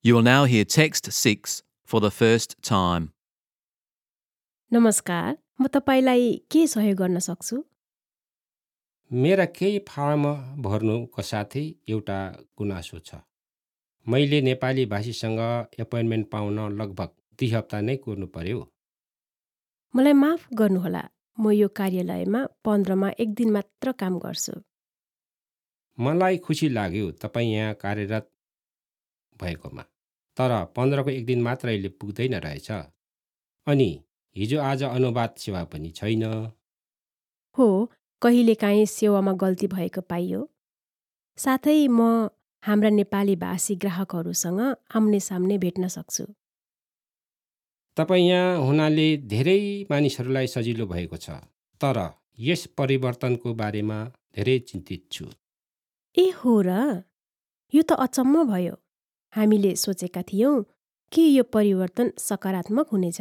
You will now hear text 6 for the first time. नमस्कार, म तपाईलाई के सहयोग गर्न सक्छु? मेरा केही फारम भर्नुको साथै एउटा गुनासो छ। मैले नेपाली भाषीसँग एपोइन्टमेन्ट पाउन लगभग 2 हप्ता नै कुर्नु पर्यो। मलाई माफ गर्नुहोला, म यो कार्यालयमा 15 मा एक दिन मात्र काम गर्छु। मलाई खुसी लाग्यो तपाईँ यहाँ कार्यरत भएकोमा, तर 15 को एक दिन मात्रैले पुग्दैन रहेछ। अनि हिजो आज अनुवाद सेवा पनि छैन। हो, कहिलेकाहीँ सेवामा गल्ती भएको पाइयो। साथै म हाम्रा नेपाली भाषी ग्राहकहरूसँग आम्ने सामने भेट्न सक्छु। तपाईँ यहाँ हुनाले धेरै मानिसहरूलाई सजिलो भएको छ, तर यस परिवर्तनको बारेमा धेरै चिन्तित छु। ए हो र, यो त अचम्म भयो। हामीले सोचेका थियौँ कि यो परिवर्तन सकारात्मक हुनेछ।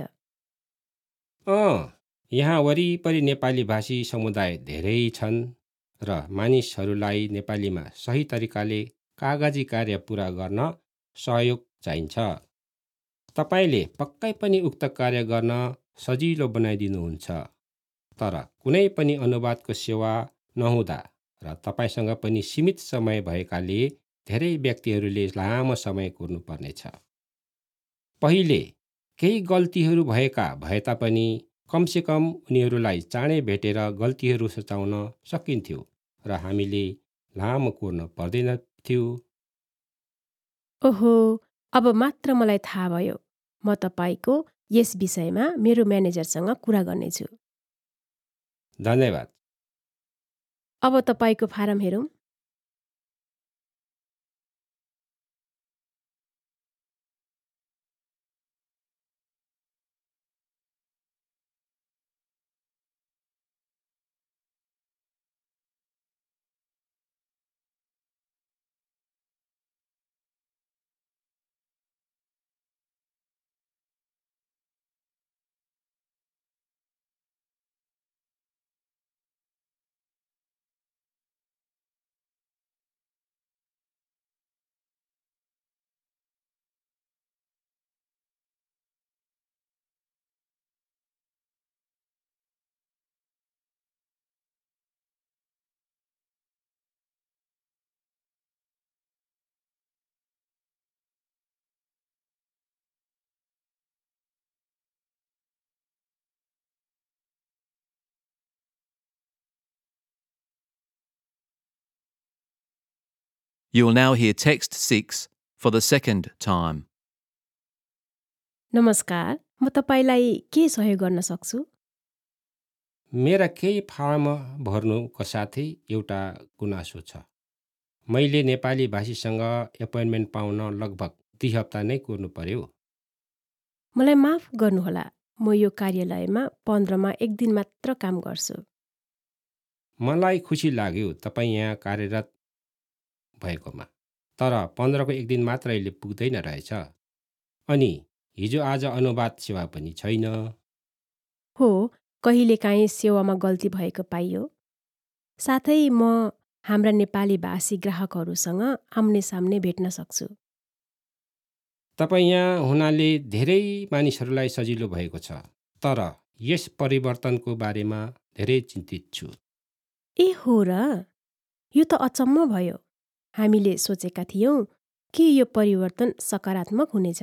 यहाँ वरिपरि नेपाली भाषी समुदाय धेरै छन् र मानिसहरूलाई नेपालीमा सही तरिकाले कागजी कार्य पुरा गर्न सहयोग चाहिन्छ। तपाईले पक्कै पनि उक्त कार्य गर्न सजिलो बनाइदिनुहुन्छ, तर कुनै पनि अनुवादको सेवा नहुँदा र तपाईसँग पनि सीमित समय भएकाले धेरै व्यक्तिहरूले लामो समय कुर्नुपर्नेछ। पहिले केही गल्तीहरू भए तापनि कमसेकम उनीहरूलाई चाँडै भेटेर गल्तीहरू सुचाउन सकिन्थ्यो र हामीले लामो कुर्न पर्दैनथ्यो। ओहो, अब मात्र मलाई थाहा भयो। म तपाईको यस विषयमा मेरो म्यानेजरसँग कुरा गर्नेछु। धन्यवाद। अब तपाईको फारम हेरौँ। You will now hear text 6 for the second time. नमस्कार, म तपाईलाई के सहयोग गर्न सक्छु? मेरा केही फारम भर्नुको साथै एउटा गुनासो छ। मैले नेपाली भाषीसँग एपोइन्टमेन्ट पाउन लगभग 2 हप्ता नै कुर्नु पर्यो। मलाई माफ गर्नुहोला, म यो कार्यालयमा 15 मा एक दिन मात्र काम गर्छु। मलाई खुसी लाग्यो तपाईँ यहाँ कार्यरत भएकोमा, तर 15 को एक दिन मात्रैले पुग्दैन रहेछ। अनि हिजो आज अनुवाद सेवा पनि छैन। हो, कहिलेकाहीँ सेवामा गल्ती भएको पाइयो। साथै म हाम्रा नेपाली भाषी ग्राहकहरूसँग आम्ने सामने भेट्न सक्छु। तपाईँ यहाँ हुनाले धेरै मानिसहरूलाई सजिलो भएको छ, तर यस परिवर्तनको बारेमा धेरै चिन्तित छु। ए हो र, यो त अचम्म भयो। हामीले सोचेका थियौँ कि यो परिवर्तन सकारात्मक हुनेछ।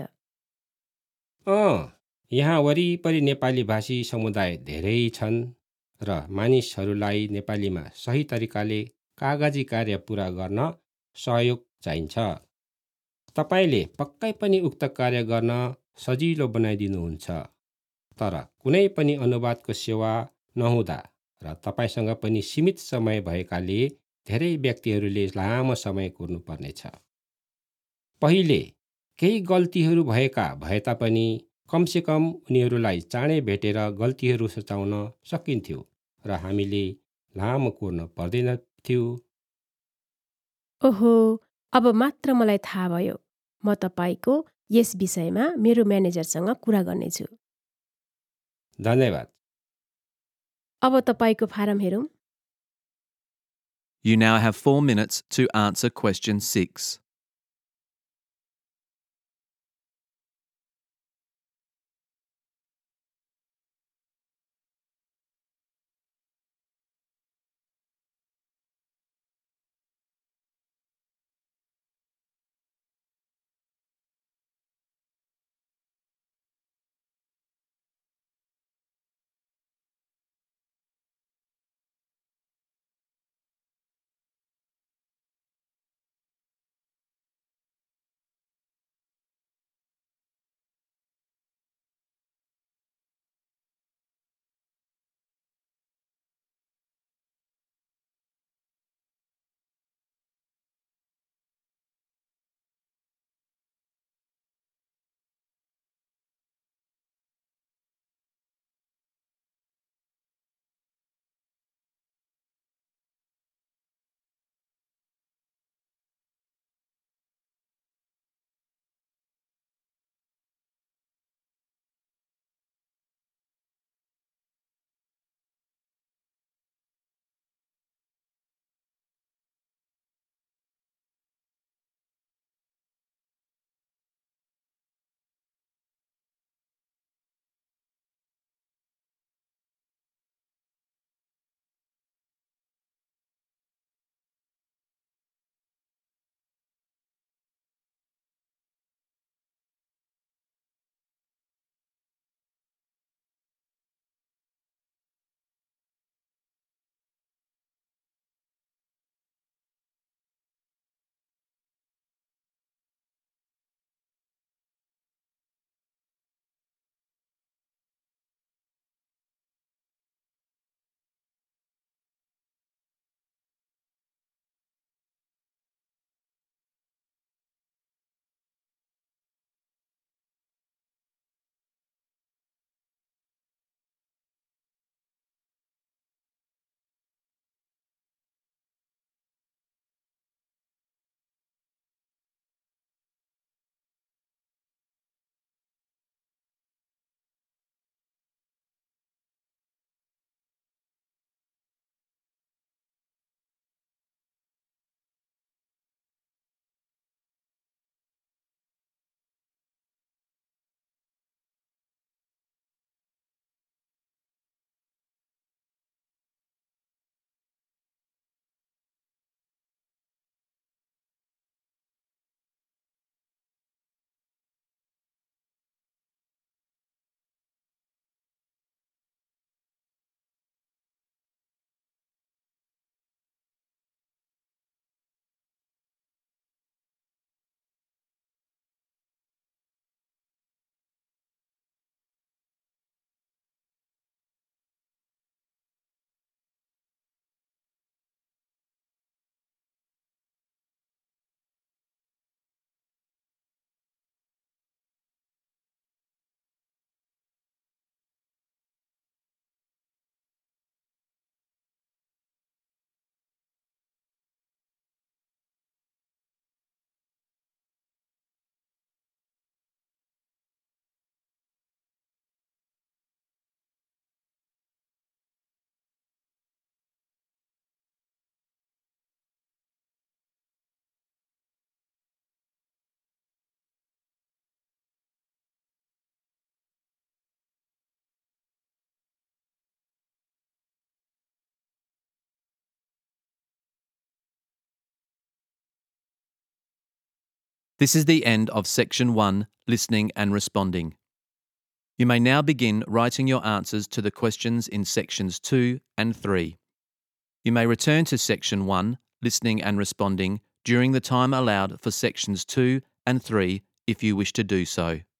यहाँ वरिपरि नेपाली भाषी समुदाय धेरै छन् र मानिसहरूलाई नेपालीमा सही तरिकाले कागजी कार्य पुरा गर्न सहयोग चाहिन्छ। तपाईले पक्कै पनि उक्त कार्य गर्न सजिलो बनाइदिनुहुन्छ, तर कुनै पनि अनुवादको सेवा नहुँदा र तपाईसँग पनि सीमित समय भएकाले धेरै व्यक्तिहरूले लामो समय कुर्नुपर्नेछ। पहिले केही गल्तीहरू भए तापनि कमसेकम उनीहरूलाई चाँडै भेटेर गल्तीहरू सुचाउन सकिन्थ्यो र हामीले लामो कुर्न पर्दैनथ्यो। ओहो, अब मात्र मलाई थाहा भयो। म तपाईको यस विषयमा मेरो म्यानेजरसँग कुरा गर्नेछु। धन्यवाद। अब तपाईको फारम हेरौँ। You now have 4 minutes to answer question 6. This is the end of Section 1, Listening and Responding. You may now begin writing your answers to the questions in Sections 2 and 3. You may return to Section 1, Listening and Responding, during the time allowed for Sections 2 and 3 if you wish to do so.